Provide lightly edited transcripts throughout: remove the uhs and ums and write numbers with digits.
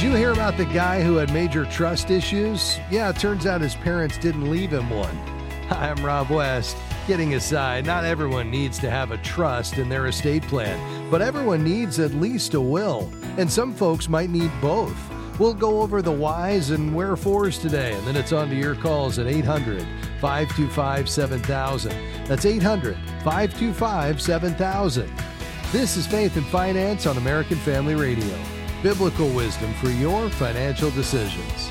you hear about the guy who had major trust issues? Yeah, it turns out his parents didn't leave him one. Hi, I'm Rob West. Kidding aside, not everyone needs to have a trust in their estate plan, but everyone needs at least a will, and some folks might need both. We'll go over the whys and wherefores today, and then it's on to your calls at 800-525-7000. That's 800-525-7000. This is Faith and Finance on American Family Radio. Biblical wisdom for your financial decisions.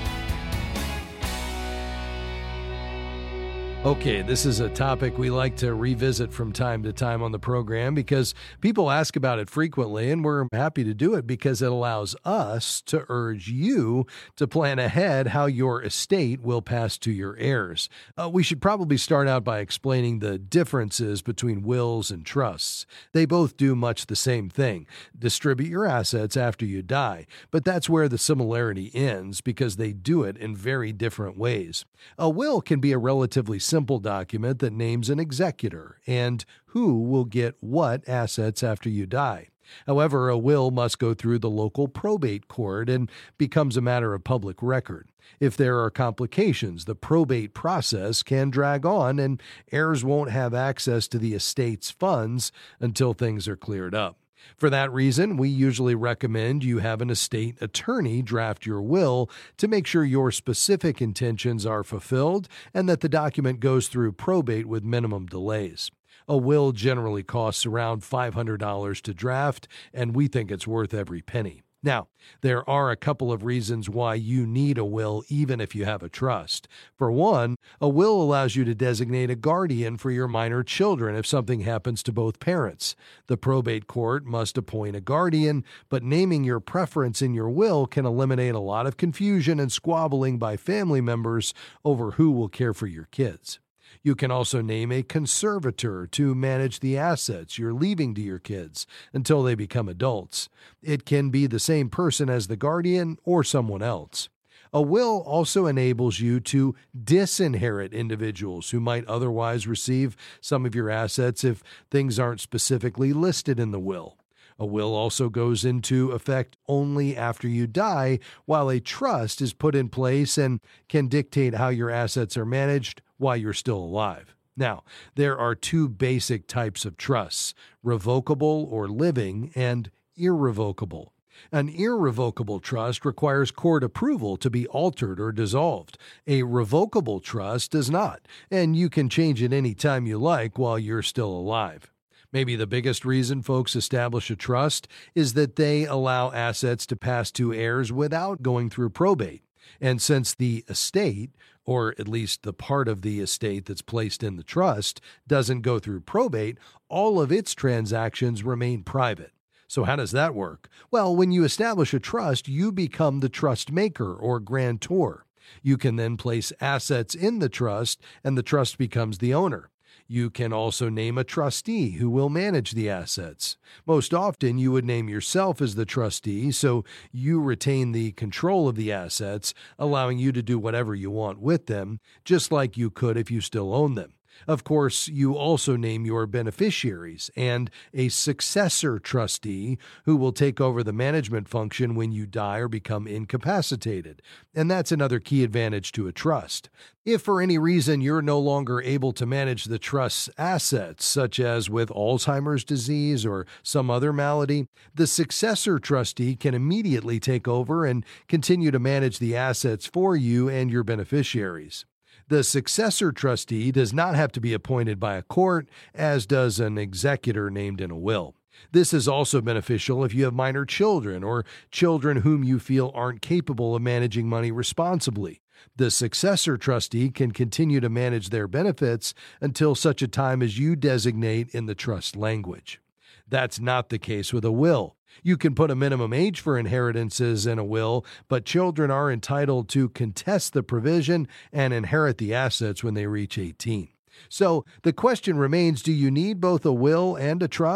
Okay, this is a topic we like to revisit from time to time on the program because people ask about it frequently, and we're happy to do it because it allows us to urge you to plan ahead how your estate will pass to your heirs. We should probably start out by explaining the differences between wills and trusts. They both do much the same thing, distribute your assets after you die, but that's where the similarity ends because they do it in very different ways. A will can be a relatively simple document that names an executor and who will get what assets after you die. However, a will must go through the local probate court and becomes a matter of public record. If there are complications, the probate process can drag on and heirs won't have access to the estate's funds until things are cleared up. For that reason, we usually recommend you have an estate attorney draft your will to make sure your specific intentions are fulfilled and that the document goes through probate with minimum delays. A will generally costs around $500 to draft, and we think it's worth every penny. Now, there are a couple of reasons why you need a will even if you have a trust. For one, a will allows you to designate a guardian for your minor children if something happens to both parents. The probate court must appoint a guardian, but naming your preference in your will can eliminate a lot of confusion and squabbling by family members over who will care for your kids. You can also name a conservator to manage the assets you're leaving to your kids until they become adults. It can be the same person as the guardian or someone else. A will also enables you to disinherit individuals who might otherwise receive some of your assets if things aren't specifically listed in the will. A will also goes into effect only after you die, while a trust is put in place and can dictate how your assets are managed while you're still alive. Now, there are two basic types of trusts: revocable or living and irrevocable. An irrevocable trust requires court approval to be altered or dissolved. A revocable trust does not, and you can change it any time you like while you're still alive. Maybe the biggest reason folks establish a trust is that they allow assets to pass to heirs without going through probate. And since the estate, or at least the part of the estate that's placed in the trust, doesn't go through probate, all of its transactions remain private. So how does that work? Well, when you establish a trust, you become the trust maker or grantor. You can then place assets in the trust, and the trust becomes the owner. You can also name a trustee who will manage the assets. Most often, you would name yourself as the trustee, so you retain the control of the assets, allowing you to do whatever you want with them, just like you could if you still own them. Of course, you also name your beneficiaries and a successor trustee who will take over the management function when you die or become incapacitated. And that's another key advantage to a trust. If for any reason you're no longer able to manage the trust's assets, such as with Alzheimer's disease or some other malady, the successor trustee can immediately take over and continue to manage the assets for you and your beneficiaries. The successor trustee does not have to be appointed by a court, as does an executor named in a will. This is also beneficial if you have minor children or children whom you feel aren't capable of managing money responsibly. The successor trustee can continue to manage their benefits until such a time as you designate in the trust language. That's not the case with a will. You can put a minimum age for inheritances in a will, but children are entitled to contest the provision and inherit the assets when they reach 18. So the question remains, do you need both a will and a trust?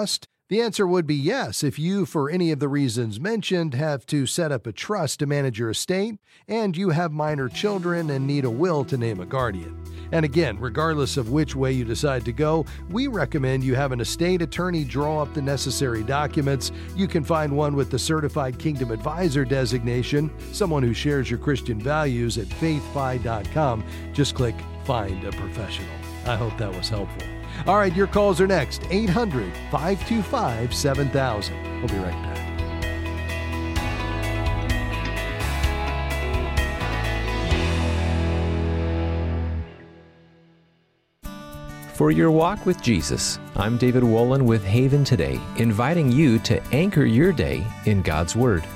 The answer would be yes if you, for any of the reasons mentioned, have to set up a trust to manage your estate, and you have minor children and need a will to name a guardian. And again, regardless of which way you decide to go, we recommend you have an estate attorney draw up the necessary documents. You can find one with the Certified Kingdom Advisor designation, someone who shares your Christian values at faithfi.com. Just click Find a Professional. I hope that was helpful. All right, your calls are next. 800-525-7000. We'll be right back. For your walk with Jesus, I'm David Wolin with Haven Today, inviting you to anchor your day in God's Word.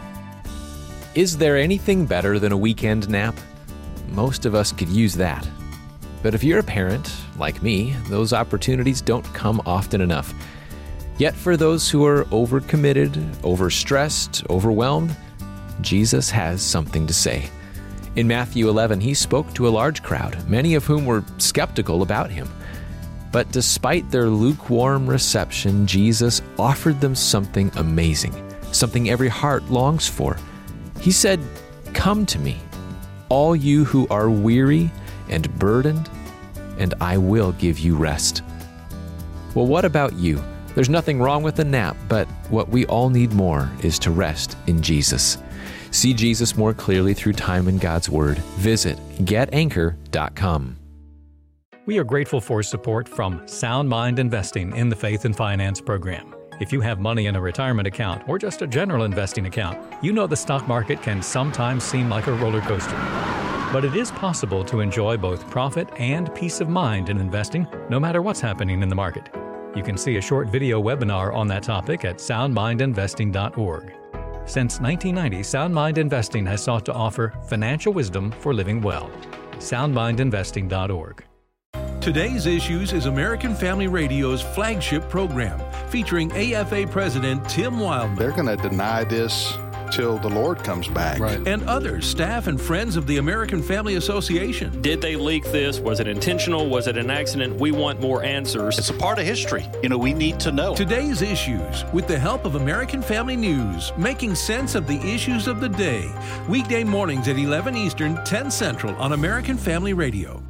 Is there anything better than a weekend nap? Most of us could use that. But if you're a parent, like me, those opportunities don't come often enough. Yet for those who are overcommitted, overstressed, overwhelmed, Jesus has something to say. In Matthew 11, he spoke to a large crowd, many of whom were skeptical about him. But despite their lukewarm reception, Jesus offered them something amazing, something every heart longs for. He said, "Come to me, all you who are weary and burdened, and I will give you rest." Well, what about you? There's nothing wrong with a nap, but what we all need more is to rest in Jesus. See Jesus more clearly through time in God's Word. Visit getanchor.com. We are grateful for support from Sound Mind Investing in the Faith and Finance program. If you have money in a retirement account or just a general investing account, you know the stock market can sometimes seem like a roller coaster. But it is possible to enjoy both profit and peace of mind in investing, no matter what's happening in the market. You can see a short video webinar on that topic at soundmindinvesting.org. Since 1990, Sound Mind Investing has sought to offer financial wisdom for living well. soundmindinvesting.org. Today's Issues is American Family Radio's flagship program, featuring AFA President Tim Wildman. They're going to deny this till the Lord comes back. Right. And others, staff and friends of the American Family Association. Did they leak this? Was it intentional? Was it an accident? We want more answers. It's a part of history. We need to know. Today's Issues, with the help of American Family News, making sense of the issues of the day. Weekday mornings at 11 Eastern, 10 Central on American Family Radio.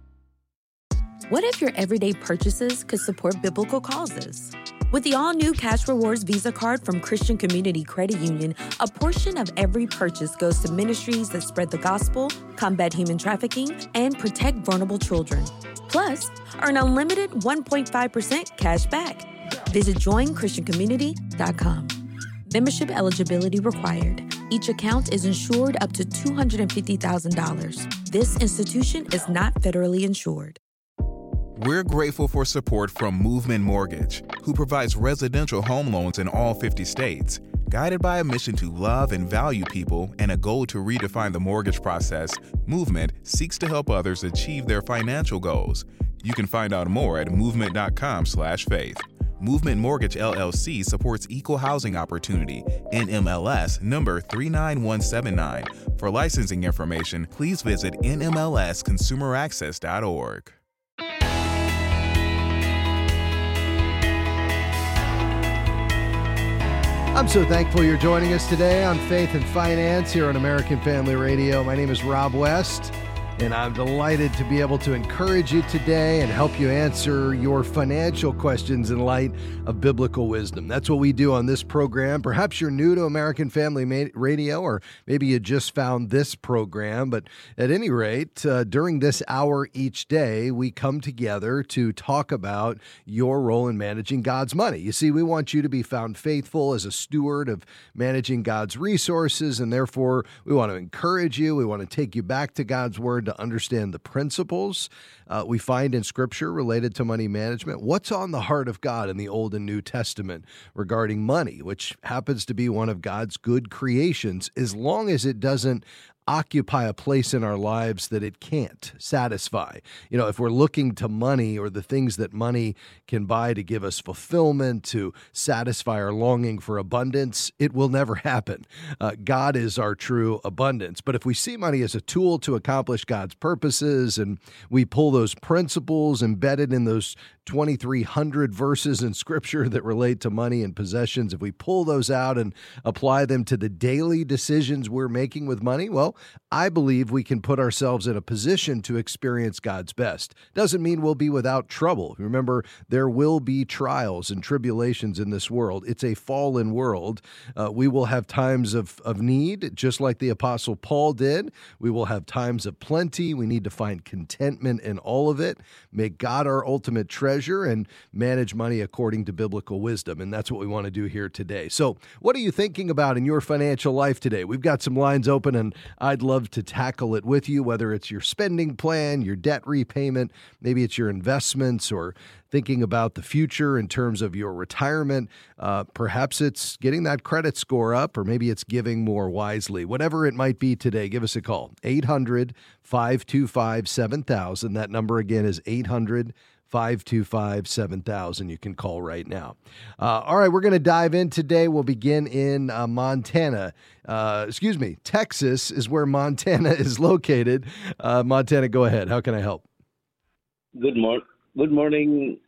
What if your everyday purchases could support biblical causes? With the all-new Cash Rewards Visa card from Christian Community Credit Union, a portion of every purchase goes to ministries that spread the gospel, combat human trafficking, and protect vulnerable children. Plus, earn unlimited 1.5% cash back. Visit joinchristiancommunity.com. Membership eligibility required. Each account is insured up to $250,000. This institution is not federally insured. We're grateful for support from Movement Mortgage, who provides residential home loans in all 50 states. Guided by a mission to love and value people and a goal to redefine the mortgage process, Movement seeks to help others achieve their financial goals. You can find out more at movement.com/faith. Movement Mortgage LLC supports equal housing opportunity, NMLS number 39179. For licensing information, please visit nmlsconsumeraccess.org. I'm so thankful you're joining us today on Faith and Finance here on American Family Radio. My name is Rob West, and I'm delighted to be able to encourage you today and help you answer your financial questions in light of biblical wisdom. That's what we do on this program. Perhaps you're new to American Family Radio, or maybe you just found this program. But at any rate, during this hour each day, we come together to talk about your role in managing God's money. You see, we want you to be found faithful as a steward of managing God's resources, and therefore we want to encourage you. We want to take you back to God's Word to understand the principles we find in Scripture related to money management. What's on the heart of God in the Old and New Testament regarding money, which happens to be one of God's good creations, as long as it doesn't occupy a place in our lives that it can't satisfy. If we're looking to money or the things that money can buy to give us fulfillment, to satisfy our longing for abundance, it will never happen. God is our true abundance. But if we see money as a tool to accomplish God's purposes, and we pull those principles embedded in those 2,300 verses in Scripture that relate to money and possessions, if we pull those out and apply them to the daily decisions we're making with money, well, I believe we can put ourselves in a position to experience God's best. Doesn't mean we'll be without trouble. Remember, there will be trials and tribulations in this world. It's a fallen world. We will have times of need, just like the Apostle Paul did. We will have times of plenty. We need to find contentment in all of it. Make God our ultimate treasure and manage money according to biblical wisdom. And that's what we want to do here today. So what are you thinking about in your financial life today? We've got some lines open, and I'd love to tackle it with you, whether it's your spending plan, your debt repayment, maybe it's your investments, or thinking about the future in terms of your retirement. Perhaps it's getting that credit score up, or maybe it's giving more wisely. Whatever it might be today, give us a call. 800-525-7000. That number again is 800-525-7000. You can call right now. All right, we're going to dive in today. We'll begin in Montana. Texas is where Montana is located. Montana, go ahead. How can I help? Good morning,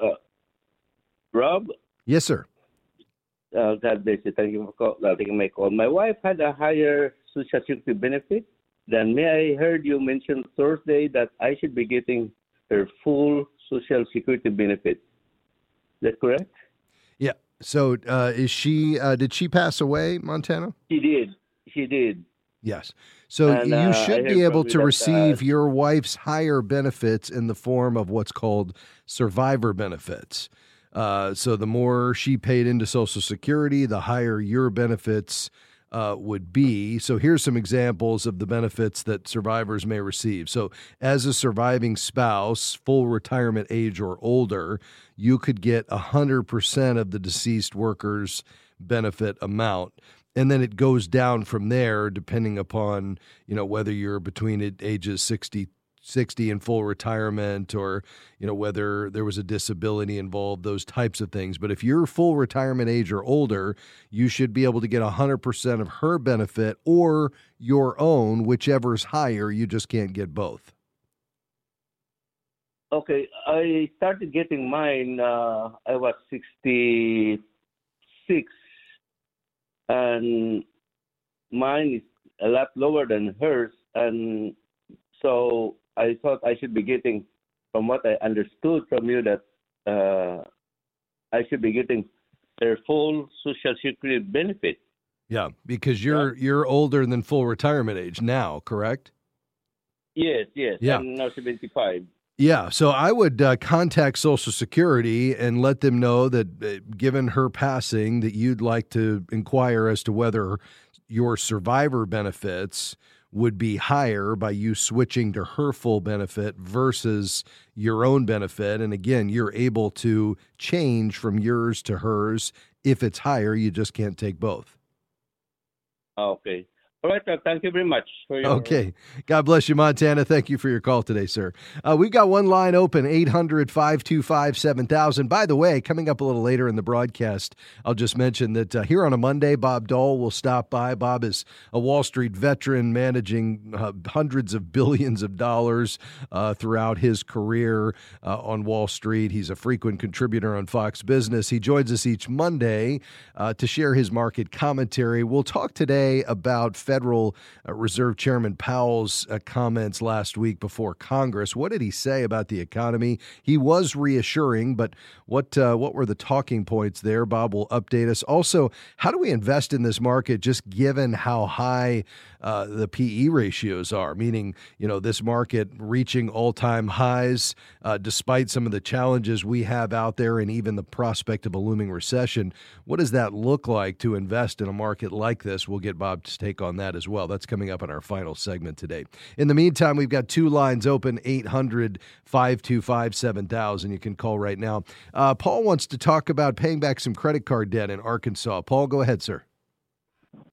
Rob. Yes, sir. God bless you. Thank you for taking my call. My wife had a higher Social Security benefit than me. I heard you mention Thursday that I should be getting her full Social Security benefit. Is that correct? Yeah. So is she? Did she pass away, Montana? She did. Yes. So you should be able to receive your wife's higher benefits in the form of what's called survivor benefits. So the more she paid into Social Security, the higher your benefits would be. So here's some examples of the benefits that survivors may receive. So as a surviving spouse, full retirement age or older, you could get 100% of the deceased worker's benefit amount. And then it goes down from there, depending upon, whether you're between ages 60 and full retirement, or, whether there was a disability involved, those types of things. But if you're full retirement age or older, you should be able to get 100% of her benefit or your own, whichever's higher. You just can't get both. Okay. I started getting mine. I was 66. And mine is a lot lower than hers, and so I thought I should be getting, from what I understood from you, that I should be getting their full Social Security benefit. Yeah, because you're older than full retirement age now, correct? Yes. Yeah. I'm now 75. Yeah, so I would contact Social Security and let them know that given her passing, that you'd like to inquire as to whether your survivor benefits would be higher by you switching to her full benefit versus your own benefit. And again, you're able to change from yours to hers. If it's higher, you just can't take both. Okay. All right, thank you very much for your... Okay. God bless you, Montana. Thank you for your call today, sir. We've got one line open, 800-525-7000. By the way, coming up a little later in the broadcast, I'll just mention that here on a Monday, Bob Dole will stop by. Bob is a Wall Street veteran managing hundreds of billions of dollars throughout his career on Wall Street. He's a frequent contributor on Fox Business. He joins us each Monday to share his market commentary. We'll talk today about Federal Reserve Chairman Powell's comments last week before Congress. What did he say about the economy? He was reassuring, but what were the talking points there? Bob will update us. Also, how do we invest in this market just given how high the PE ratios are? Meaning, this market reaching all-time highs despite some of the challenges we have out there and even the prospect of a looming recession. What does that look like to invest in a market like this? We'll get Bob to take on that as well. That's coming up in our final segment today. In the meantime, we've got two lines open, 800-525-7000. You can call right now. Paul wants to talk about paying back some credit card debt in Arkansas. Paul, go ahead, sir.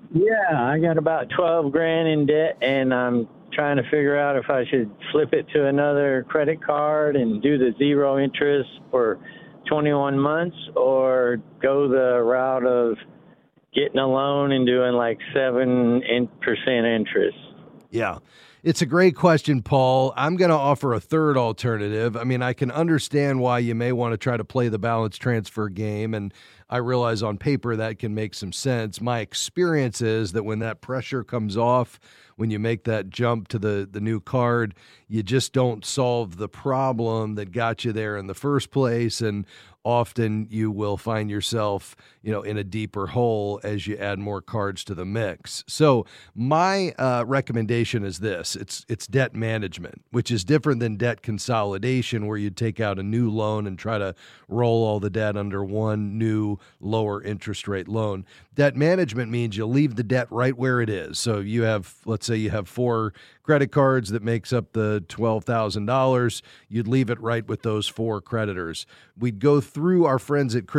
Yeah, I got about 12 grand in debt, and I'm trying to figure out if I should flip it to another credit card and do the zero interest for 21 months, or go the route of getting a loan and doing like 7% interest. Yeah. It's a great question, Paul. I'm going to offer a third alternative. I mean, I can understand why you may want to try to play the balance transfer game, and I realize on paper that can make some sense. My experience is that when that pressure comes off, when you make that jump to the new card, you just don't solve the problem that got you there in the first place, and often you will find yourself, in a deeper hole as you add more cards to the mix. So my recommendation is this. It's debt management, which is different than debt consolidation, where you take out a new loan and try to roll all the debt under one new lower interest rate loan. Debt management means you leave the debt right where it is. So you have, let's say you have 4 credit cards that makes up the $12,000. You'd leave it right with those 4 creditors. We'd go through our friends at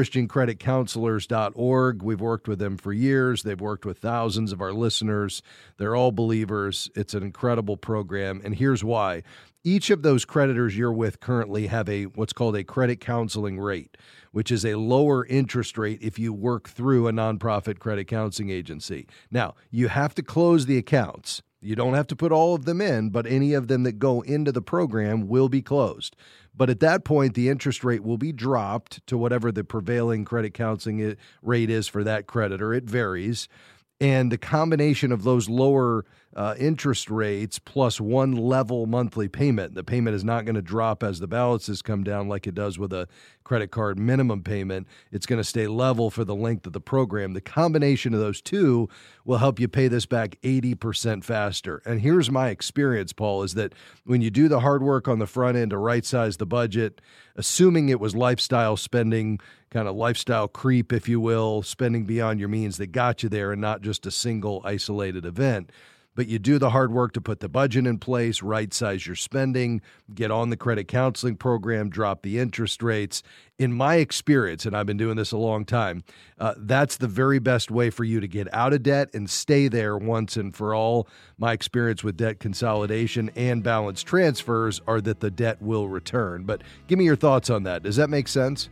ChristianCreditCounselors.org. We've worked with them for years. They've worked with thousands of our listeners. They're all believers. It's an incredible program. And here's why. Each of those creditors you're with currently have what's called a credit counseling rate, which is a lower interest rate if you work through a nonprofit credit counseling agency. Now, you have to close the accounts. You don't have to put all of them in, but any of them that go into the program will be closed. But at that point, the interest rate will be dropped to whatever the prevailing credit counseling rate is for that creditor. It varies. And the combination of those lower interest rates plus one level monthly payment, the payment is not going to drop as the balances come down like it does with a credit card minimum payment. It's going to stay level for the length of the program. The combination of those two will help you pay this back 80% faster. And here's my experience, Paul, is that when you do the hard work on the front end to right-size the budget, assuming it was lifestyle spending, kind of lifestyle creep, if you will, spending beyond your means that got you there and not just a single isolated event. But you do the hard work to put the budget in place, right-size your spending, get on the credit counseling program, drop the interest rates. In my experience, and I've been doing this a long time, that's the very best way for you to get out of debt and stay there once and for all. My experience with debt consolidation and balance transfers are that the debt will return. But give me your thoughts on that. Does that make sense?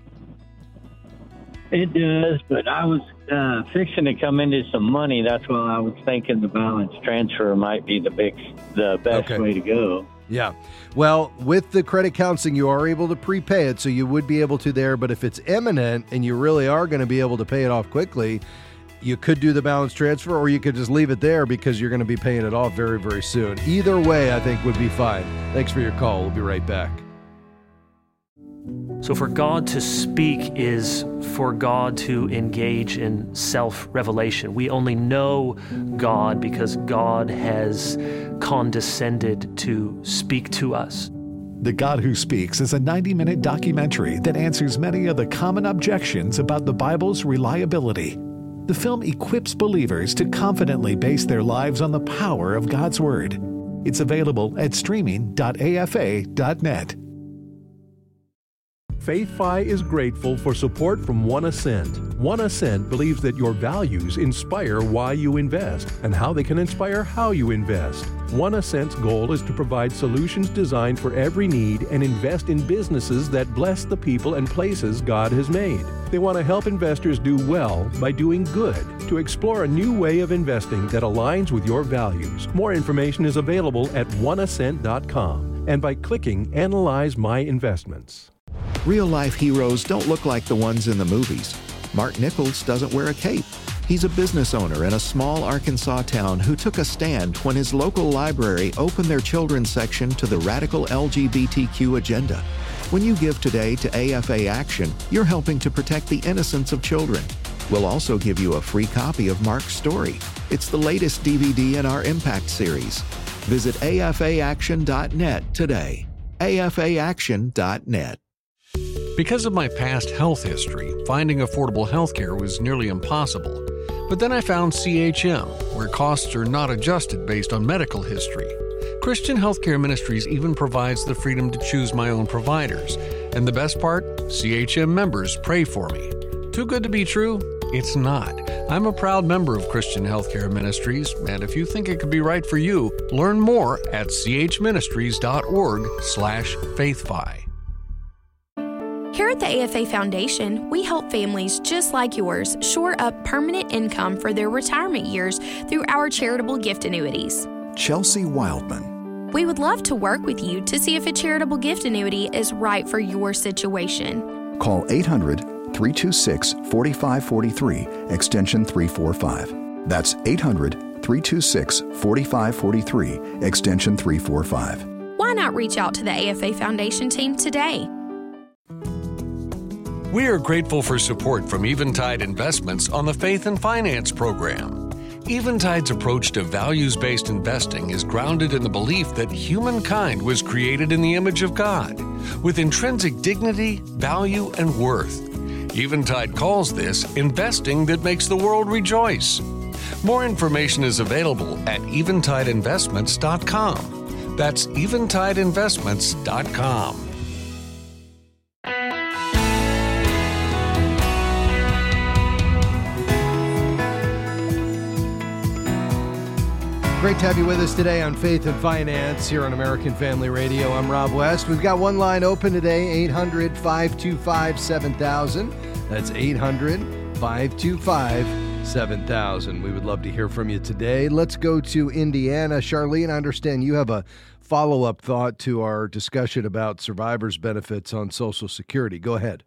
It does, but I was fixing to come into some money. That's why I was thinking the balance transfer might be the best way to go. Yeah. Well, with the credit counseling, you are able to prepay it, so you would be able to there. But if it's imminent and you really are going to be able to pay it off quickly, you could do the balance transfer, or you could just leave it there because you're going to be paying it off very, very soon. Either way, I think would be fine. Thanks for your call. We'll be right back. So for God to speak is for God to engage in self-revelation. We only know God because God has condescended to speak to us. The God Who Speaks is a 90-minute documentary that answers many of the common objections about the Bible's reliability. The film equips believers to confidently base their lives on the power of God's Word. It's available at streaming.afa.net. FaithFi is grateful for support from One Ascent. One Ascent believes that your values inspire why you invest and how they can inspire how you invest. One Ascent's goal is to provide solutions designed for every need and invest in businesses that bless the people and places God has made. They want to help investors do well by doing good, to explore a new way of investing that aligns with your values. More information is available at oneascent.com and by clicking Analyze My Investments. Real-life heroes don't look like the ones in the movies. Mark Nichols doesn't wear a cape. He's a business owner in a small Arkansas town who took a stand when his local library opened their children's section to the radical LGBTQ agenda. When you give today to AFA Action, you're helping to protect the innocence of children. We'll also give you a free copy of Mark's story. It's the latest DVD in our Impact series. Visit afaaction.net today. afaaction.net. Because of my past health history, finding affordable health care was nearly impossible. But then I found CHM, where costs are not adjusted based on medical history. Christian Healthcare Ministries even provides the freedom to choose my own providers. And the best part? CHM members pray for me. Too good to be true? It's not. I'm a proud member of Christian Healthcare Ministries, and if you think it could be right for you, learn more at chministries.org/faithfi. Here at the AFA Foundation, we help families just like yours shore up permanent income for their retirement years through our charitable gift annuities. Chelsea Wildman. We would love to work with you to see if a charitable gift annuity is right for your situation. Call 800-326-4543, extension 345. That's 800-326-4543, extension 345. Why not reach out to the AFA Foundation team today? We are grateful for support from Eventide Investments on the Faith and Finance program. Eventide's approach to values-based investing is grounded in the belief that humankind was created in the image of God, with intrinsic dignity, value, and worth. Eventide calls this investing that makes the world rejoice. More information is available at eventideinvestments.com. That's eventideinvestments.com. Great to have you with us today on Faith and Finance here on American Family Radio. I'm Rob West. We've got one line open today, 800-525-7000. That's 800-525-7000. We would love to hear from you today. Let's go to Indiana. Charlene, I understand you have a follow-up thought to our discussion about survivors' benefits on Social Security. Go ahead.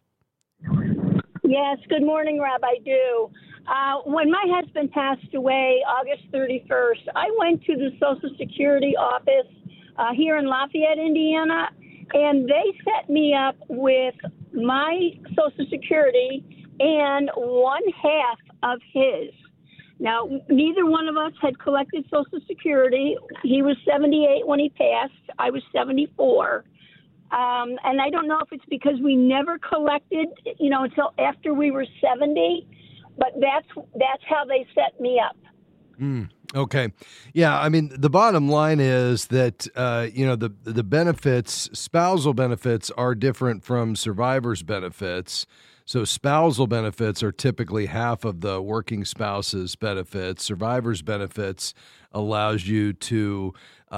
Yes, good morning, Rob. I do. When my husband passed away August 31st, I went to the Social Security office here in Lafayette, Indiana, and they set me up with my Social Security and one half of his. Now, neither one of us had collected Social Security. He was 78 when he passed. I was 74. And I don't know if it's because we never collected, until after we were 70. But that's how they set me up. Okay. Yeah, I mean, the bottom line is that, the benefits, spousal benefits are different from survivor's benefits. So spousal benefits are typically half of the working spouse's benefits. Survivor's benefits allows you to,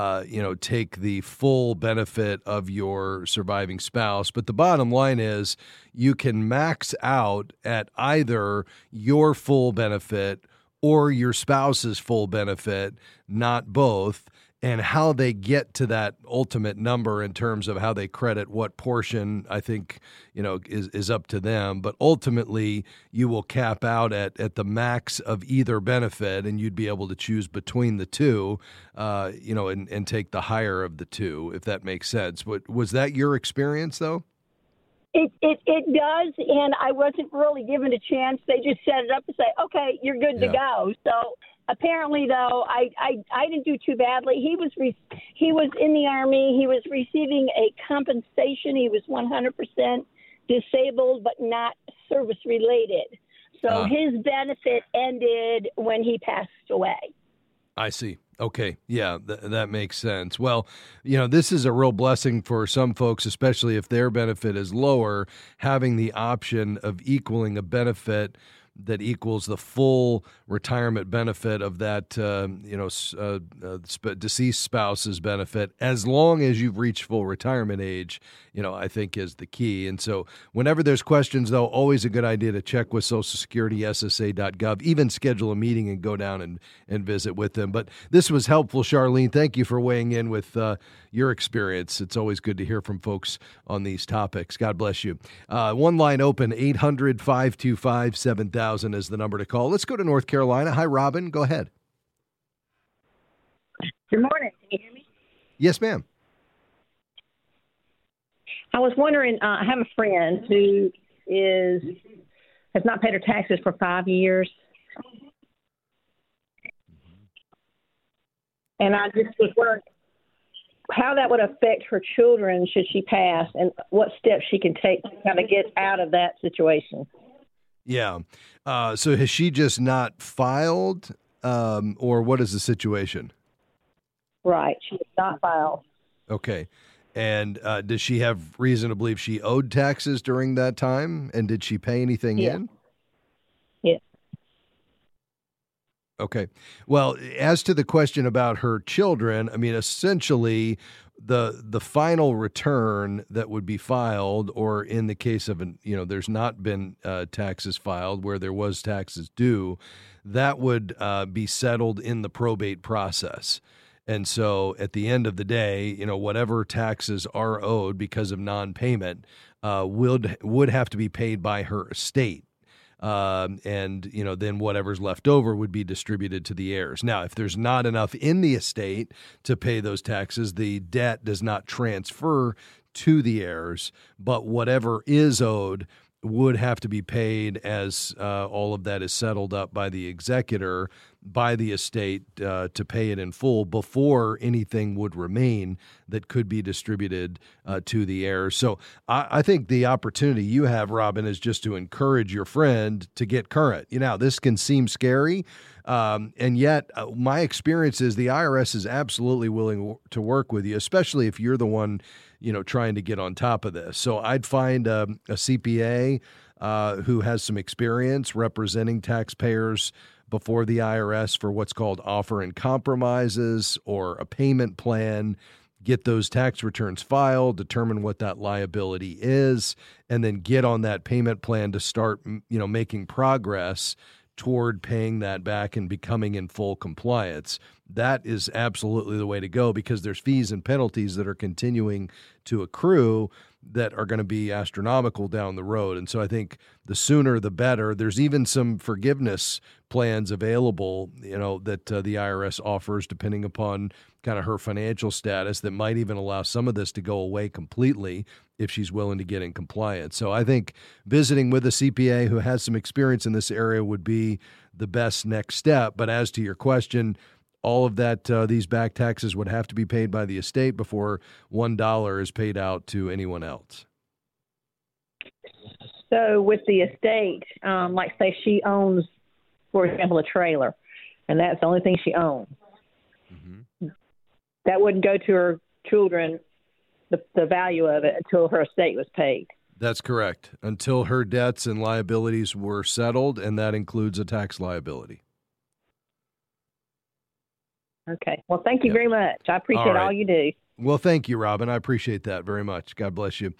take the full benefit of your surviving spouse. But the bottom line is you can max out at either your full benefit or your spouse's full benefit, not both. And how they get to that ultimate number in terms of how they credit what portion, I think, is up to them. But ultimately, you will cap out at the max of either benefit, and you'd be able to choose between the two, and take the higher of the two, if that makes sense. But was that your experience, though? It does, and I wasn't really given a chance. They just set it up and say, okay, you're good to go. So apparently, though, I didn't do too badly. He was in the Army. He was receiving a compensation. He was 100% disabled, but not service-related. So his benefit ended when he passed away. I see. Okay. Yeah, that makes sense. Well, this is a real blessing for some folks, especially if their benefit is lower, having the option of equaling a benefit that equals the full retirement benefit of that, deceased spouse's benefit, as long as you've reached full retirement age, I think is the key. And so whenever there's questions, though, always a good idea to check with Social Security, SSA.gov, even schedule a meeting and go down and visit with them. But this was helpful, Charlene. Thank you for weighing in with your experience. It's always good to hear from folks on these topics. God bless you. One line open, 800-525-7000 is the number to call. Let's go to North Carolina. Hi, Robin. Go ahead. Good morning. Can you hear me? Yes, ma'am. I was wondering, I have a friend who has not paid her taxes for 5 years. And I just was wondering how that would affect her children should she pass, and what steps she can take to kind of get out of that situation. Yeah. So has she just not filed, or what is the situation? Right. She has not filed. Okay. And does she have reason to believe she owed taxes during that time? And did she pay anything in? Yeah. Okay. Well, as to the question about her children, I mean, essentially, the final return that would be filed, or in the case of there's not been taxes filed where there was taxes due, that would be settled in the probate process. And so, at the end of the day, whatever taxes are owed because of non-payment would have to be paid by her estate. And then whatever's left over would be distributed to the heirs. Now, if there's not enough in the estate to pay those taxes, the debt does not transfer to the heirs, but whatever is owed would have to be paid as all of that is settled up by the executor, by the estate to pay it in full before anything would remain that could be distributed to the heirs. So I think the opportunity you have, Robin, is just to encourage your friend to get current. This can seem scary, and yet my experience is the IRS is absolutely willing to work with you, especially if you're the one trying to get on top of this. So I'd find a CPA who has some experience representing taxpayers before the IRS for what's called offer and compromises or a payment plan. Get those tax returns filed, determine what that liability is, and then get on that payment plan to start, making progress toward paying that back and becoming in full compliance. That is absolutely the way to go, because there's fees and penalties that are continuing to accrue that are going to be astronomical down the road. And so I think the sooner the better. There's even some forgiveness plans available, that the IRS offers depending upon kind of her financial status that might even allow some of this to go away completely if she's willing to get in compliance. So I think visiting with a CPA who has some experience in this area would be the best next step. But as to your question, all of that, these back taxes would have to be paid by the estate before $1 is paid out to anyone else. So with the estate, like say she owns, for example, a trailer, and that's the only thing she owns. Mm-hmm. That wouldn't go to her children, the value of it, until her estate was paid. That's correct. Until her debts and liabilities were settled, and that includes a tax liability. Okay. Well, thank you very much. I appreciate all you do. Well, thank you, Robin. I appreciate that very much. God bless you.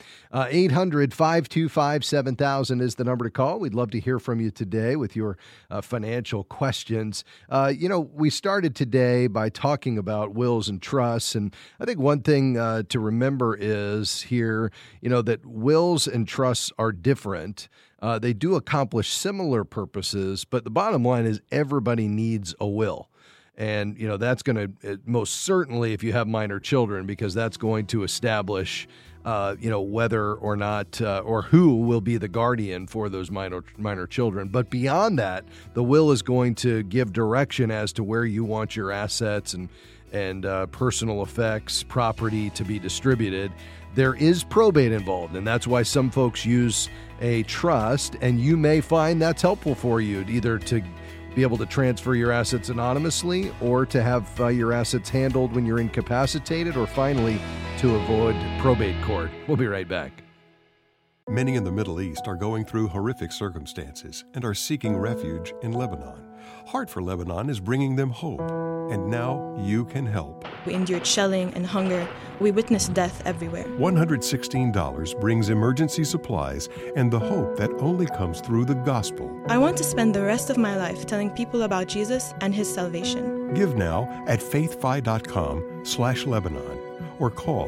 800-525-7000 is the number to call. We'd love to hear from you today with your financial questions. We started today by talking about wills and trusts, and I think one thing to remember is here, that wills and trusts are different. They do accomplish similar purposes, but the bottom line is everybody needs a will. And, that's going to most certainly, if you have minor children, because that's going to establish, whether or not or who will be the guardian for those minor children. But beyond that, the will is going to give direction as to where you want your assets and personal effects, property to be distributed. There is probate involved, and that's why some folks use a trust, and you may find that's helpful for you, either to be able to transfer your assets anonymously or to have your assets handled when you're incapacitated, or finally to avoid probate court. We'll be right back. Many in the Middle East are going through horrific circumstances and are seeking refuge in Lebanon. Heart for Lebanon is bringing them hope, and now you can help. We endured shelling and hunger. We witnessed death everywhere. $116 brings emergency supplies and the hope that only comes through the gospel. I want to spend the rest of my life telling people about Jesus and his salvation. Give now at faithfi.com/Lebanon or call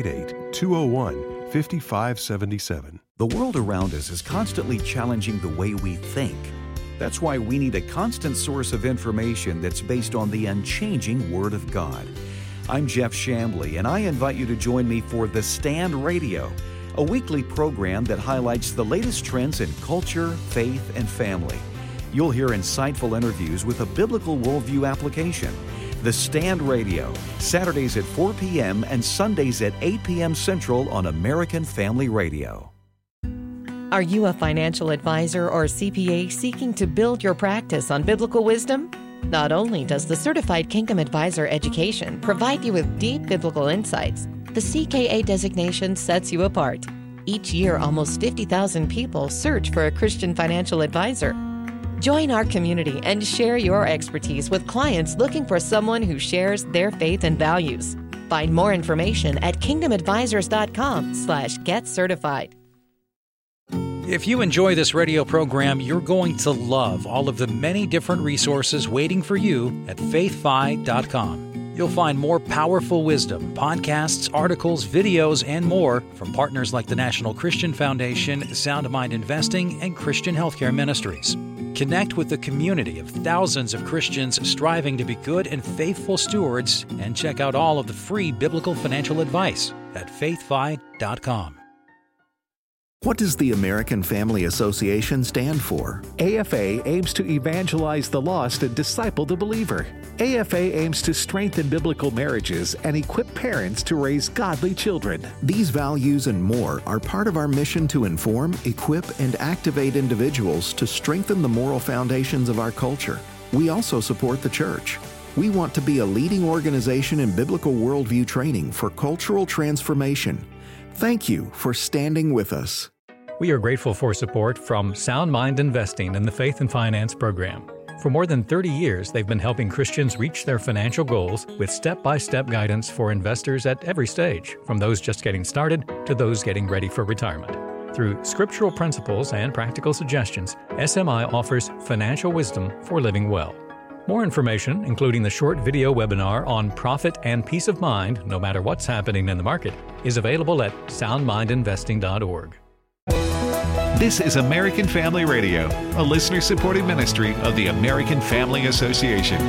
888-201-5577. The world around us is constantly challenging the way we think. That's why we need a constant source of information that's based on the unchanging Word of God. I'm Jeff Chambly, and I invite you to join me for The Stand Radio, a weekly program that highlights the latest trends in culture, faith, and family. You'll hear insightful interviews with a biblical worldview application. The Stand Radio, Saturdays at 4 p.m. and Sundays at 8 p.m. Central on American Family Radio. Are you a financial advisor or CPA seeking to build your practice on biblical wisdom? Not only does the Certified Kingdom Advisor education provide you with deep biblical insights, the CKA designation sets you apart. Each year, almost 50,000 people search for a Christian financial advisor. Join our community and share your expertise with clients looking for someone who shares their faith and values. Find more information at kingdomadvisors.com/getcertified. If you enjoy this radio program, you're going to love all of the many different resources waiting for you at faithfi.com. You'll find more powerful wisdom, podcasts, articles, videos, and more from partners like the National Christian Foundation, Sound Mind Investing, and Christian Healthcare Ministries. Connect with the community of thousands of Christians striving to be good and faithful stewards, and check out all of the free biblical financial advice at faithfi.com. What does the American Family Association stand for? AFA aims to evangelize the lost and disciple the believer. AFA aims to strengthen biblical marriages and equip parents to raise godly children. These values and more are part of our mission to inform, equip, and activate individuals to strengthen the moral foundations of our culture. We also support the church. We want to be a leading organization in biblical worldview training for cultural transformation. Thank you for standing with us. We are grateful for support from Sound Mind Investing in the Faith and Finance Program. For more than 30 years, they've been helping Christians reach their financial goals with step-by-step guidance for investors at every stage, from those just getting started to those getting ready for retirement. Through scriptural principles and practical suggestions, SMI offers financial wisdom for living well. More information, including the short video webinar on profit and peace of mind, no matter what's happening in the market, is available at soundmindinvesting.org. This is American Family Radio, a listener-supported ministry of the American Family Association.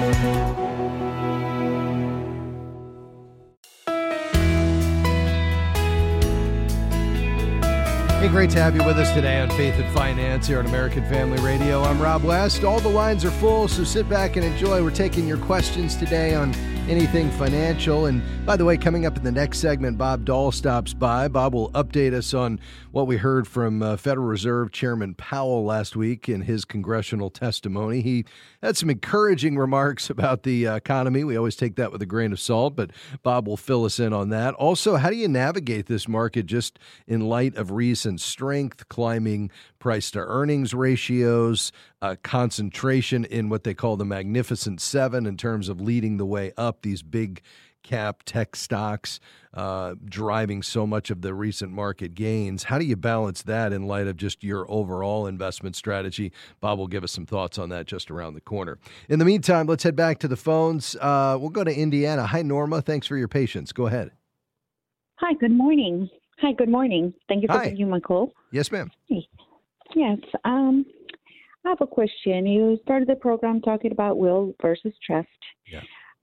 Hey, great to have you with us today on Faith and Finance here on American Family Radio. I'm Rob West. All the lines are full, so sit back and enjoy. We're taking your questions today on anything financial. And by the way, coming up in the next segment, Bob Dahl stops by. Bob will update us on what we heard from Federal Reserve Chairman Powell last week in his congressional testimony. He had some encouraging remarks about the economy. We always take that with a grain of salt, but Bob will fill us in on that. Also, how do you navigate this market just in light of recent strength, climbing price-to-earnings ratios, concentration in what they call the Magnificent Seven in terms of leading the way up, these big cap tech stocks driving so much of the recent market gains. How do you balance that in light of just your overall investment strategy? Bob will give us some thoughts on that just around the corner. In the meantime, let's head back to the phones. We'll go to Indiana. Hi, Norma. Thanks for your patience. Go ahead. Hi, good morning. Thank you for taking my call. Yes, ma'am. Yes. I have a question. You started the program talking about will versus trust. Yeah.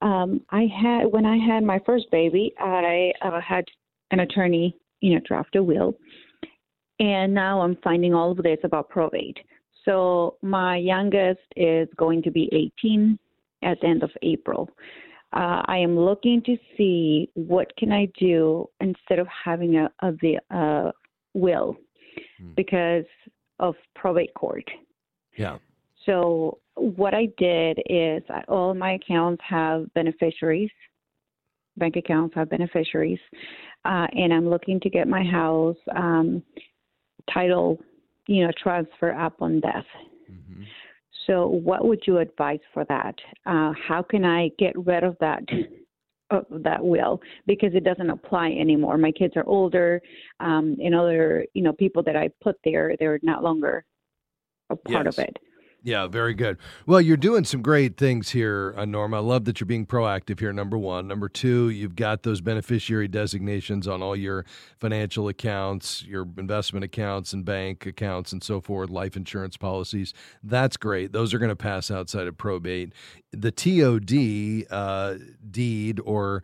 When I had my first baby, I had an attorney, draft a will, and now I'm finding all of this about probate. So my youngest is going to be 18 at the end of April. I am looking to see what can I do instead of having a will because of probate court. Yeah. So what I did is all my accounts have beneficiaries. Bank accounts have beneficiaries. And I'm looking to get my house title, transfer up on death. Mm-hmm. So what would you advise for that? How can I get rid of that will? Because it doesn't apply anymore. My kids are older, and other, people that I put there, they're no longer a part of it. Yeah, very good. Well, you're doing some great things here, Norma. I love that you're being proactive here, number one. Number two, you've got those beneficiary designations on all your financial accounts, your investment accounts and bank accounts and so forth, life insurance policies. That's great. Those are going to pass outside of probate. The TOD deed or,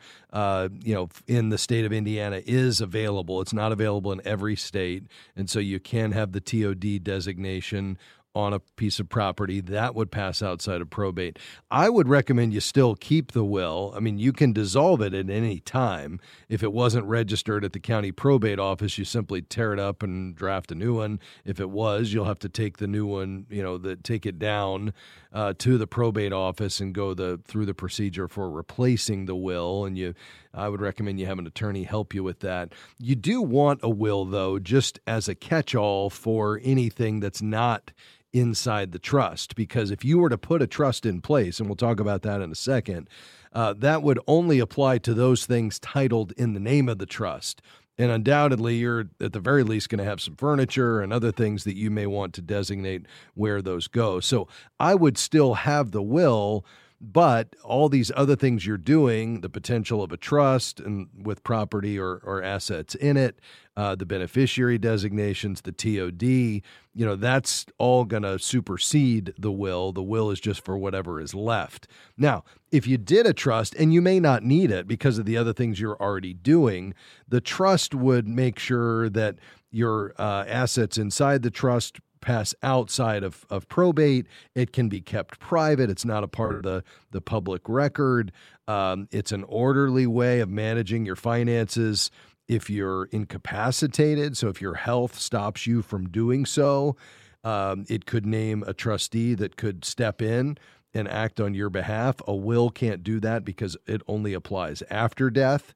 in the state of Indiana is available. It's not available in every state. And so you can have the TOD designation on a piece of property that would pass outside of probate. I would recommend you still keep the will. I mean, you can dissolve it at any time. If it wasn't registered at the county probate office, you simply tear it up and draft a new one. If it was, you'll have to take the new one, take it down to the probate office and go through the procedure for replacing the will. And you I would recommend you have an attorney help you with that. You do want a will, though, just as a catch-all for anything that's not inside the trust, because if you were to put a trust in place, and we'll talk about that in a second, that would only apply to those things titled in the name of the trust. And undoubtedly, you're at the very least going to have some furniture and other things that you may want to designate where those go. So I would still have the will, but all these other things you're doing, the potential of a trust and with property or assets in it, the beneficiary designations, the TOD, that's all going to supersede the will. The will is just for whatever is left. Now, if you did a trust, and you may not need it because of the other things you're already doing, the trust would make sure that your assets inside the trust pass outside of probate. It can be kept private. It's not a part of the public record. It's an orderly way of managing your finances if you're incapacitated. So if your health stops you from doing so, it could name a trustee that could step in and act on your behalf. A will can't do that because it only applies after death.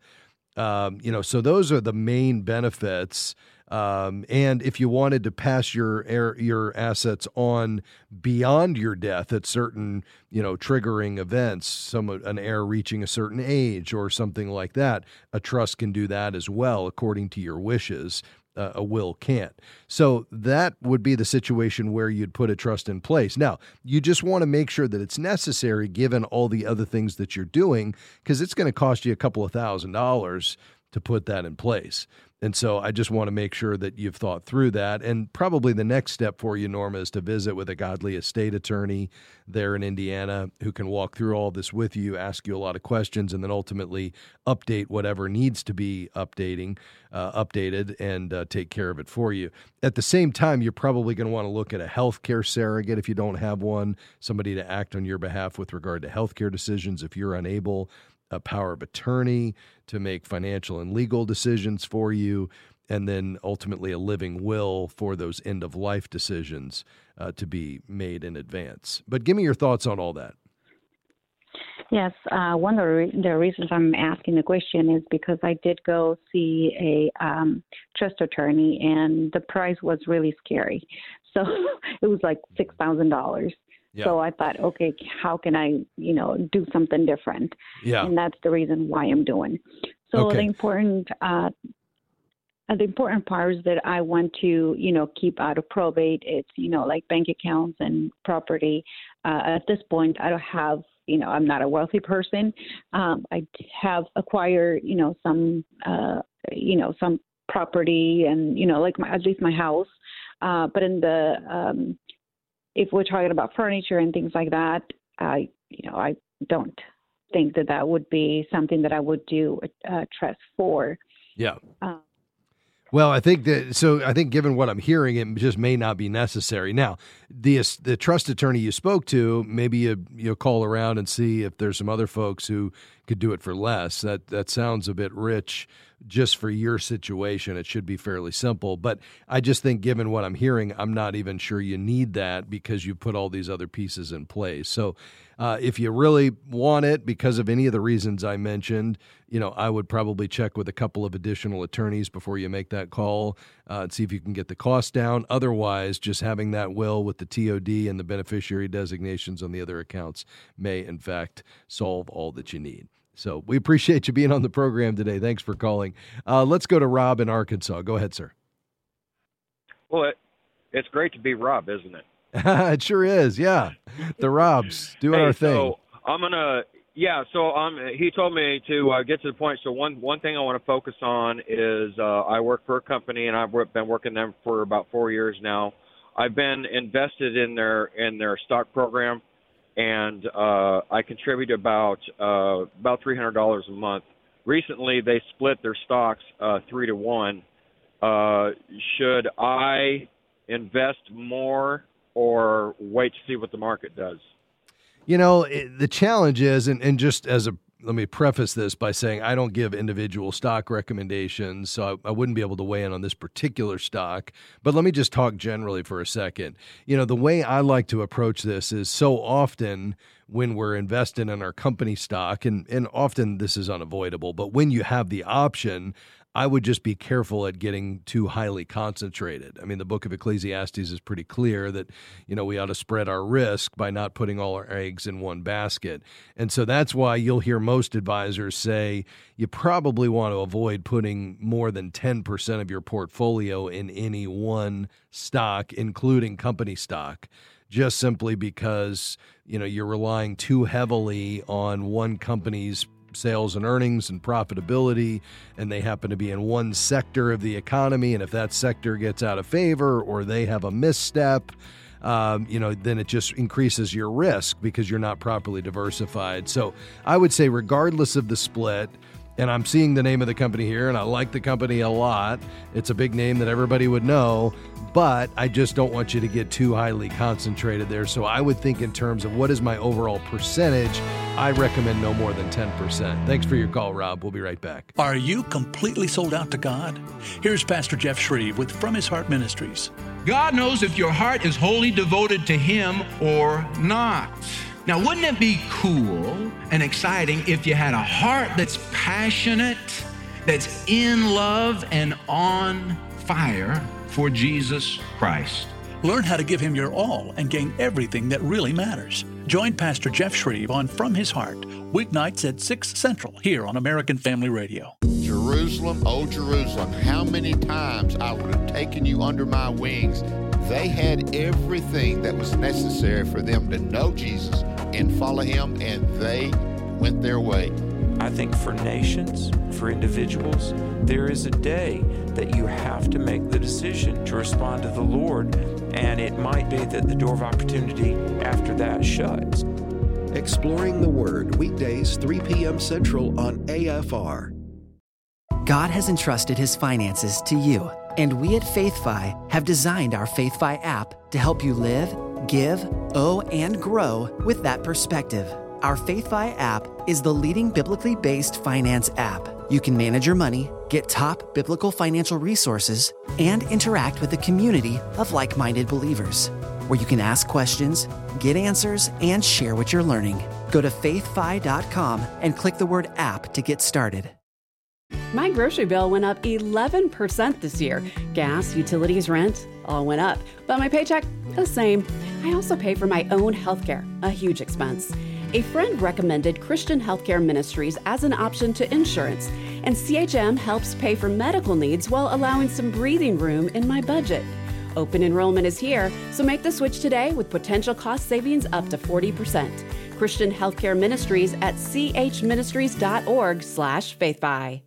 So those are the main benefits. And if you wanted to pass your assets on beyond your death at certain, triggering events, an heir reaching a certain age or something like that, a trust can do that as well, according to your wishes. A will can't. So that would be the situation where you'd put a trust in place. Now, you just want to make sure that it's necessary given all the other things that you're doing, because it's going to cost you a couple of $1,000s to put that in place. And so I just want to make sure that you've thought through that. And probably the next step for you, Norma, is to visit with a godly estate attorney there in Indiana who can walk through all this with you, ask you a lot of questions, and then ultimately update whatever needs to be updated and take care of it for you. At the same time, you're probably going to want to look at a healthcare surrogate if you don't have one, somebody to act on your behalf with regard to healthcare decisions if you're unable, a power of attorney to make financial and legal decisions for you, and then ultimately a living will for those end-of-life decisions to be made in advance. But give me your thoughts on all that. Yes, one of the reasons I'm asking the question is because I did go see a trust attorney, and the price was really scary. So it was like $6,000. Yeah. So I thought, okay, how can I, do something different? Yeah. And that's the reason why I'm doing. So the important parts that I want to, keep out of probate, it's, like bank accounts and property. At this point, I don't have, I'm not a wealthy person. I have acquired, some property and, at least my house. But in the if we're talking about furniture and things like that, I don't think that would be something that I would do a trust for. Yeah. Well, I think given what I'm hearing, it just may not be necessary. Now, the trust attorney you spoke to, maybe you'll call around and see if there's some other folks who could do it for less. That sounds a bit rich just for your situation. It should be fairly simple. But I just think given what I'm hearing, I'm not even sure you need that because you put all these other pieces in place. So if you really want it because of any of the reasons I mentioned, I would probably check with a couple of additional attorneys before you make that call and see if you can get the cost down. Otherwise, just having that will with the TOD and the beneficiary designations on the other accounts may, in fact, solve all that you need. So we appreciate you being on the program today. Thanks for calling. Let's go to Rob in Arkansas. Go ahead, sir. Well, it's great to be Rob, isn't it? It sure is, yeah. The Robs doing our thing. So I'm gonna, he told me to get to the point. So one thing I want to focus on is I work for a company, and I've been working them for about 4 years now. I've been invested in their stock program, and I contribute about $300 a month. Recently, they split their stocks 3-1. Should I invest more or wait to see what the market does? The challenge is, and just as me preface this by saying I don't give individual stock recommendations, so I wouldn't be able to weigh in on this particular stock. But let me just talk generally for a second. The way I like to approach this is so often when we're investing in our company stock, and often this is unavoidable, but when you have the option, I would just be careful at getting too highly concentrated. I mean, the book of Ecclesiastes is pretty clear that, we ought to spread our risk by not putting all our eggs in one basket. And so that's why you'll hear most advisors say you probably want to avoid putting more than 10% of your portfolio in any one stock, including company stock, just simply because, you're relying too heavily on one company's sales and earnings and profitability, and they happen to be in one sector of the economy, and if that sector gets out of favor or they have a misstep, then it just increases your risk because you're not properly diversified. So I would say regardless of the split, and I'm seeing the name of the company here, and I like the company a lot. It's a big name that everybody would know, but I just don't want you to get too highly concentrated there. So I would think in terms of what is my overall percentage, I recommend no more than 10%. Thanks for your call, Rob. We'll be right back. Are you completely sold out to God? Here's Pastor Jeff Shreve with From His Heart Ministries. God knows if your heart is wholly devoted to Him or not. Now, wouldn't it be cool and exciting if you had a heart that's passionate, that's in love and on fire for Jesus Christ? Learn how to give Him your all and gain everything that really matters. Join Pastor Jeff Shreve on From His Heart, weeknights at 6 Central here on American Family Radio. Jerusalem, oh Jerusalem, how many times I would have taken you under my wings. They had everything that was necessary for them to know Jesus and follow Him, and they went their way. I think for nations, for individuals, there is a day that you have to make the decision to respond to the Lord, and it might be that the door of opportunity after that shuts. Exploring the Word, weekdays 3 p.m. Central on AFR. God has entrusted His finances to you, and we at FaithFi have designed our FaithFi app to help you live, give, owe, and grow with that perspective. Our FaithFi app is the leading biblically based finance app. You can manage your money, get top biblical financial resources, and interact with a community of like-minded believers, where you can ask questions, get answers, and share what you're learning. Go to faithfi.com and click the word app to get started. My grocery bill went up 11% this year. Gas, utilities, rent, all went up. But my paycheck, the same. I also pay for my own healthcare, a huge expense. A friend recommended Christian Healthcare Ministries as an option to insurance, and CHM helps pay for medical needs while allowing some breathing room in my budget. Open enrollment is here, so make the switch today with potential cost savings up to 40%. Christian Healthcare Ministries at chministries.org/faithfi.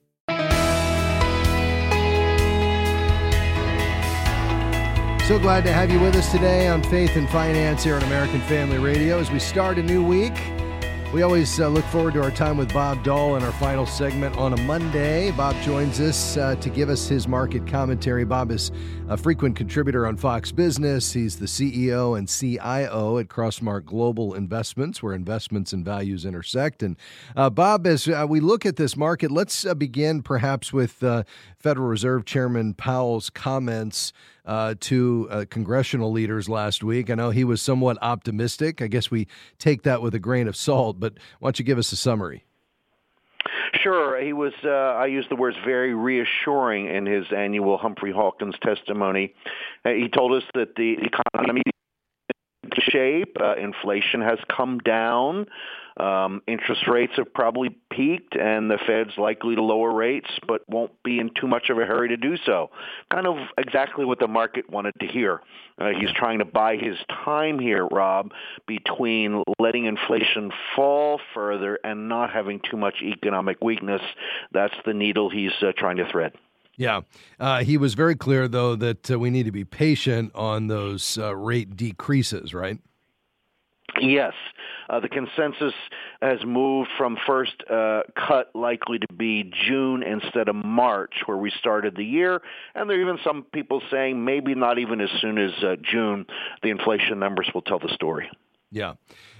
So glad to have you with us today on Faith and Finance here on American Family Radio. As we start a new week, we always look forward to our time with Bob Dahl in our final segment on a Monday. Bob joins us to give us his market commentary. Bob is a frequent contributor on Fox Business. He's the CEO and CIO at Crossmark Global Investments, where investments and values intersect. And Bob, as we look at this market, let's begin perhaps with Federal Reserve Chairman Powell's comments to congressional leaders last week. I know he was somewhat optimistic. I guess we take that with a grain of salt, but why don't you give us a summary? Sure. He was, I use the words, very reassuring in his annual Humphrey Hawkins testimony. He told us that the economy is in shape, inflation has come down, interest rates have probably peaked, and the Fed's likely to lower rates, but won't be in too much of a hurry to do so. Kind of exactly what the market wanted to hear. He's trying to buy his time here, Rob, between letting inflation fall further and not having too much economic weakness. That's the needle he's trying to thread. Yeah. He was very clear, though, that we need to be patient on those rate decreases, right? Yes. The consensus has moved from first cut likely to be June instead of March, where we started the year. And there are even some people saying maybe not even as soon as June. The inflation numbers will tell the story. Yeah.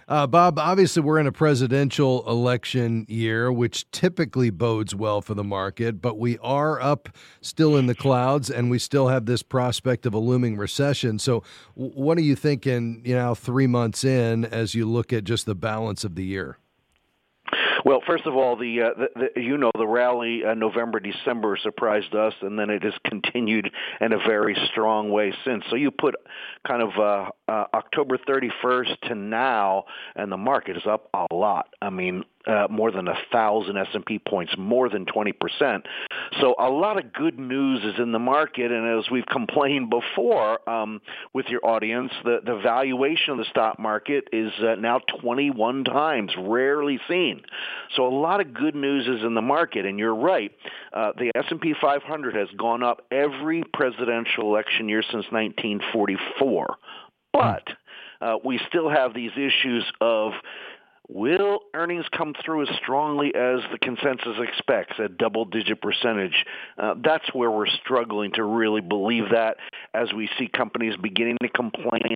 Bob, obviously we're in a presidential election year, which typically bodes well for the market, but we are up still in the clouds, and we still have this prospect of a looming recession. So what are you thinking, 3 months in, as you look at just the balance of the year? Well, first of all, the rally November, December surprised us, and then it has continued in a very strong way since. So you put kind of October 31st to now, and the market is up a lot. I mean, more than 1,000 S&P points, more than 20%. So a lot of good news is in the market, and as we've complained before with your audience, the valuation of the stock market is now 21 times, rarely seen. So a lot of good news is in the market, and you're right. The S&P 500 has gone up every presidential election year since 1944. But we still have these issues of, will earnings come through as strongly as the consensus expects, a double-digit percentage? That's where we're struggling to really believe that, as we see companies beginning to complain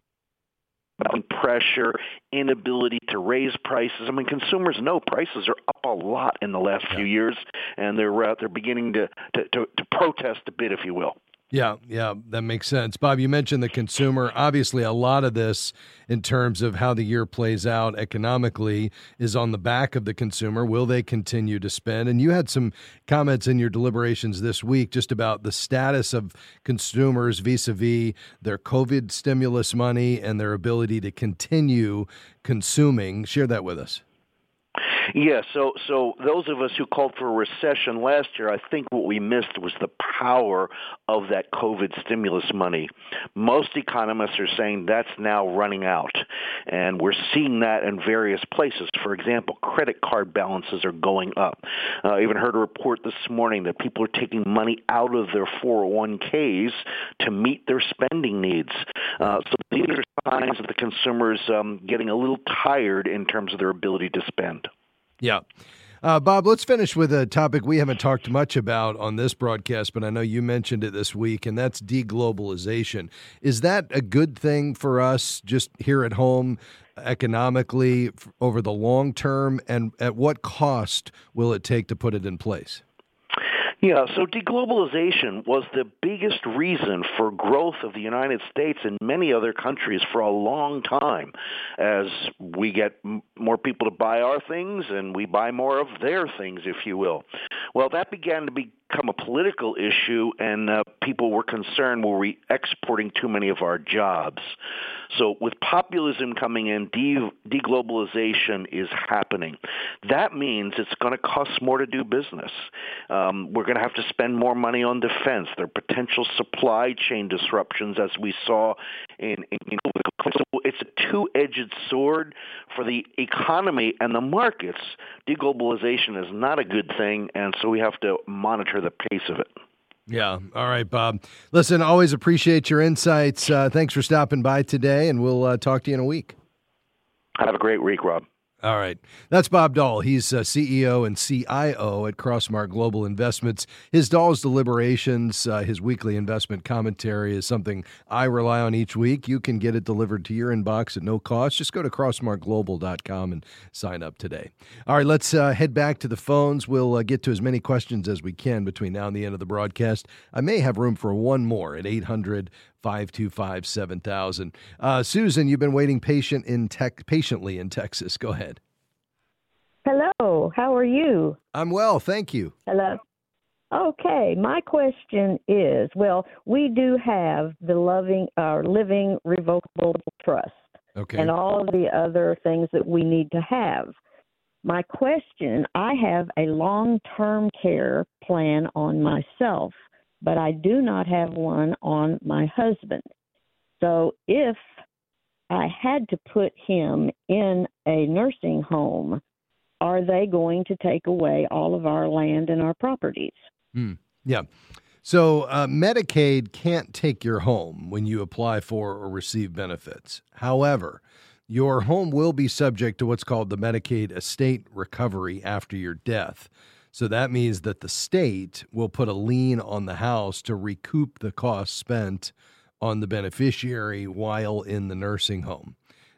about pressure, inability to raise prices. I mean, consumers know prices are up a lot in the last few years, and they're beginning to protest a bit, if you will. Yeah, that makes sense. Bob, you mentioned the consumer. Obviously, a lot of this, in terms of how the year plays out economically, is on the back of the consumer. Will they continue to spend? And you had some comments in your deliberations this week just about the status of consumers vis-a-vis their COVID stimulus money and their ability to continue consuming. Share that with us. Yeah, so those of us who called for a recession last year, I think what we missed was the power of that COVID stimulus money. Most economists are saying that's now running out, and we're seeing that in various places. For example, credit card balances are going up. I even heard a report this morning that people are taking money out of their 401ks to meet their spending needs. So these are signs of the consumers getting a little tired in terms of their ability to spend. Yeah. Bob, let's finish with a topic we haven't talked much about on this broadcast, but I know you mentioned it this week, and that's deglobalization. Is that a good thing for us just here at home economically over the long term, and at what cost will it take to put it in place? Yeah, so deglobalization was the biggest reason for growth of the United States and many other countries for a long time, as we get more people to buy our things and we buy more of their things, if you will. Well, that began to become a political issue, and people were concerned, were we exporting too many of our jobs? So with populism coming in, deglobalization is happening. That means it's going to cost more to do business. We're going to have to spend more money on defense. There are potential supply chain disruptions, as we saw in so it's a two-edged sword for the economy and the markets. Deglobalization is not a good thing, and so we have to monitor the pace of it. Yeah. All right, Bob. Listen, always appreciate your insights. Thanks for stopping by today, and we'll talk to you in a week. Have a great week, Rob. All right. That's Bob Dahl. He's CEO and CIO at Crossmark Global Investments. His Dahl's Deliberations, his weekly investment commentary, is something I rely on each week. You can get it delivered to your inbox at no cost. Just go to crossmarkglobal.com and sign up today. All right, let's head back to the phones. We'll get to as many questions as we can between now and the end of the broadcast. I may have room for one more at 800-525-7000. Susan, you've been waiting patiently in Texas. Go ahead. Hello, how are you? I'm well, thank you. Hello. Okay, my question is, well, we do have the living revocable trust, and all of the other things that we need to have. My question, I have a long-term care plan on myself, but I do not have one on my husband. So if I had to put him in a nursing home, are they going to take away all of our land and our properties? Yeah. So Medicaid can't take your home when you apply for or receive benefits. However, your home will be subject to what's called the Medicaid estate recovery after your death. So that means that the state will put a lien on the house to recoup the costs spent on the beneficiary while in the nursing home.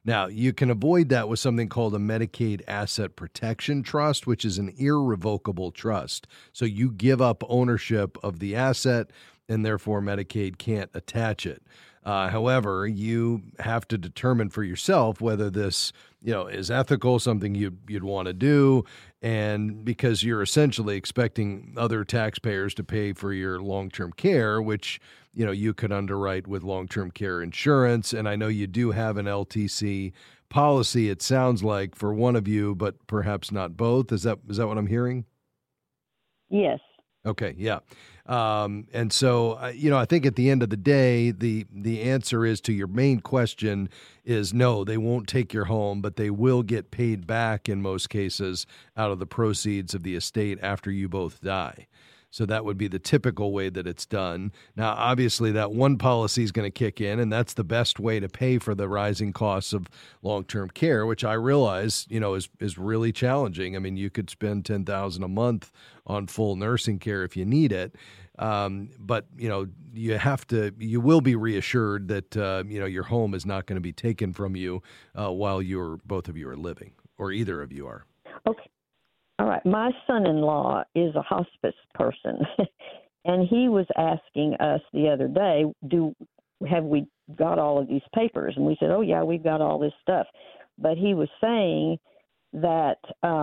Now, you can avoid that with something called a Medicaid Asset Protection Trust, which is an irrevocable trust. So you give up ownership of the asset, and therefore Medicaid can't attach it. However, you have to determine for yourself whether this, is ethical, something you'd want to do, and because you're essentially expecting other taxpayers to pay for your long-term care, which, you could underwrite with long-term care insurance. And I know you do have an LTC policy, it sounds like, for one of you, but perhaps not both. Is that what I'm hearing? Yes. Okay, yeah. And so, I think at the end of the day, the answer is to your main question is no, they won't take your home, but they will get paid back in most cases out of the proceeds of the estate after you both die. So that would be the typical way that it's done. Now, obviously, that one policy is going to kick in, and that's the best way to pay for the rising costs of long-term care, which I realize, is really challenging. I mean, you could spend $10,000 a month on full nursing care if you need it. But, you will be reassured that, your home is not going to be taken from you while both of you are living, or either of you are. Okay. All right. My son-in-law is a hospice person, and he was asking us the other day, have we got all of these papers? And we said, oh, yeah, we've got all this stuff. But he was saying that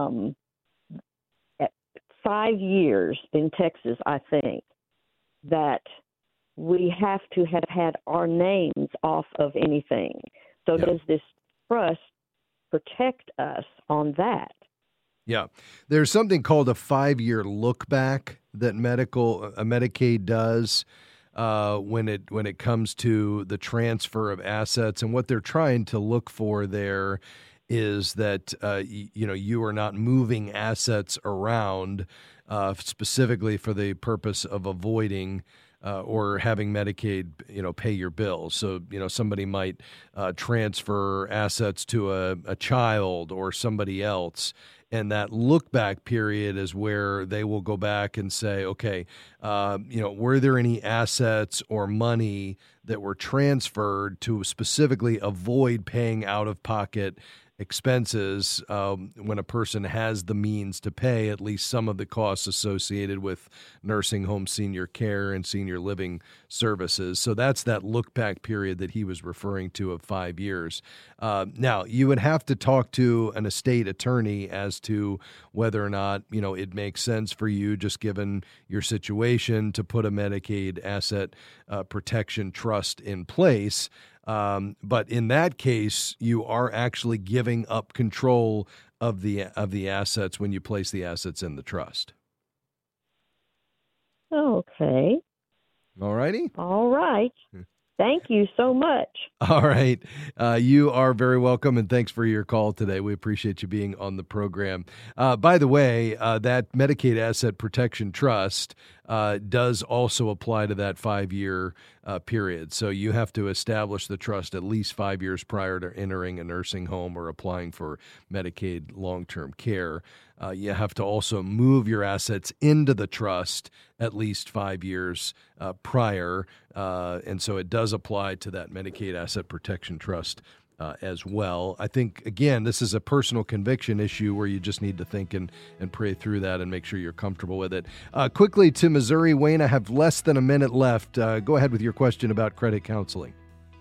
at 5 years in Texas, I think, that we have to have had our names off of anything. So does this trust protect us on that? Yeah. There's something called a 5-year look back that Medicaid does when it comes to the transfer of assets. And what they're trying to look for there is that, you are not moving assets around specifically for the purpose of avoiding or having Medicaid, pay your bills. So, somebody might transfer assets to a child or somebody else. And that look back period is where they will go back and say, okay, were there any assets or money that were transferred to specifically avoid paying out of pocket expenses when a person has the means to pay at least some of the costs associated with nursing home senior care and senior living services. So that's that look back period that he was referring to of 5 years. Now, you would have to talk to an estate attorney as to whether or not, it makes sense for you, just given your situation, to put a Medicaid asset protection trust in place. But in that case, you are actually giving up control of the assets when you place the assets in the trust. Okay. All righty. All right. Thank you so much. All right. You are very welcome, and thanks for your call today. We appreciate you being on the program. By the way, that Medicaid Asset Protection Trust does also apply to that 5-year period. So you have to establish the trust at least 5 years prior to entering a nursing home or applying for Medicaid long-term care. You have to also move your assets into the trust at least 5 years prior. And so it does apply to that Medicaid Asset Protection Trust as well. I think, again, this is a personal conviction issue where you just need to think and pray through that and make sure you're comfortable with it. Quickly to Missouri, Wayne, I have less than a minute left. Go ahead with your question about credit counseling.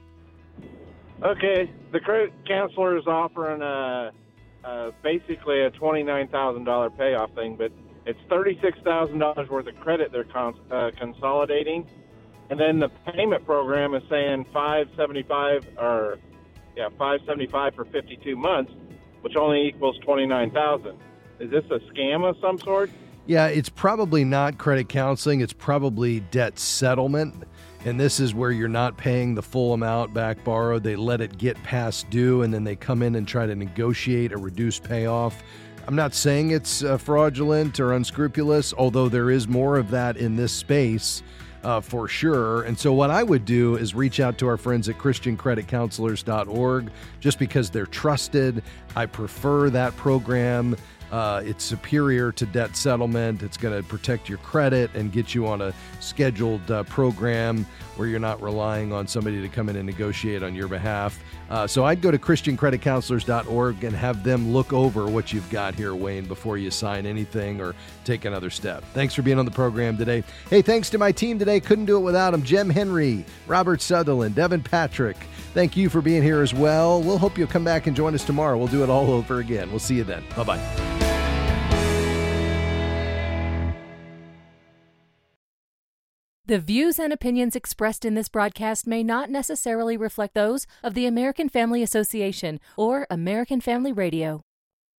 Okay. The credit counselor is offering basically a $29,000 payoff thing, but it's $36,000 worth of credit they're consolidating. And then the payment program is saying $575 for 52 months, which only equals $29,000. Is this a scam of some sort? Yeah, it's probably not credit counseling. It's probably debt settlement. And this is where you're not paying the full amount back borrowed. They let it get past due, and then they come in and try to negotiate a reduced payoff. I'm not saying it's fraudulent or unscrupulous, although there is more of that in this space. For sure. And so what I would do is reach out to our friends at ChristianCreditCounselors.org just because they're trusted. I prefer that program It's superior to debt settlement. It's going to protect your credit and get you on a scheduled program where you're not relying on somebody to come in and negotiate on your behalf. So I'd go to ChristianCreditCounselors.org and have them look over what you've got here, Wayne, before you sign anything or take another step. Thanks for being on the program today. Hey, thanks to my team today. Couldn't do it without them. Jem Henry, Robert Sutherland, Devin Patrick. Thank you for being here as well. We'll hope you'll come back and join us tomorrow. We'll do it all over again. We'll see you then. Bye-bye. The views and opinions expressed in this broadcast may not necessarily reflect those of the American Family Association or American Family Radio.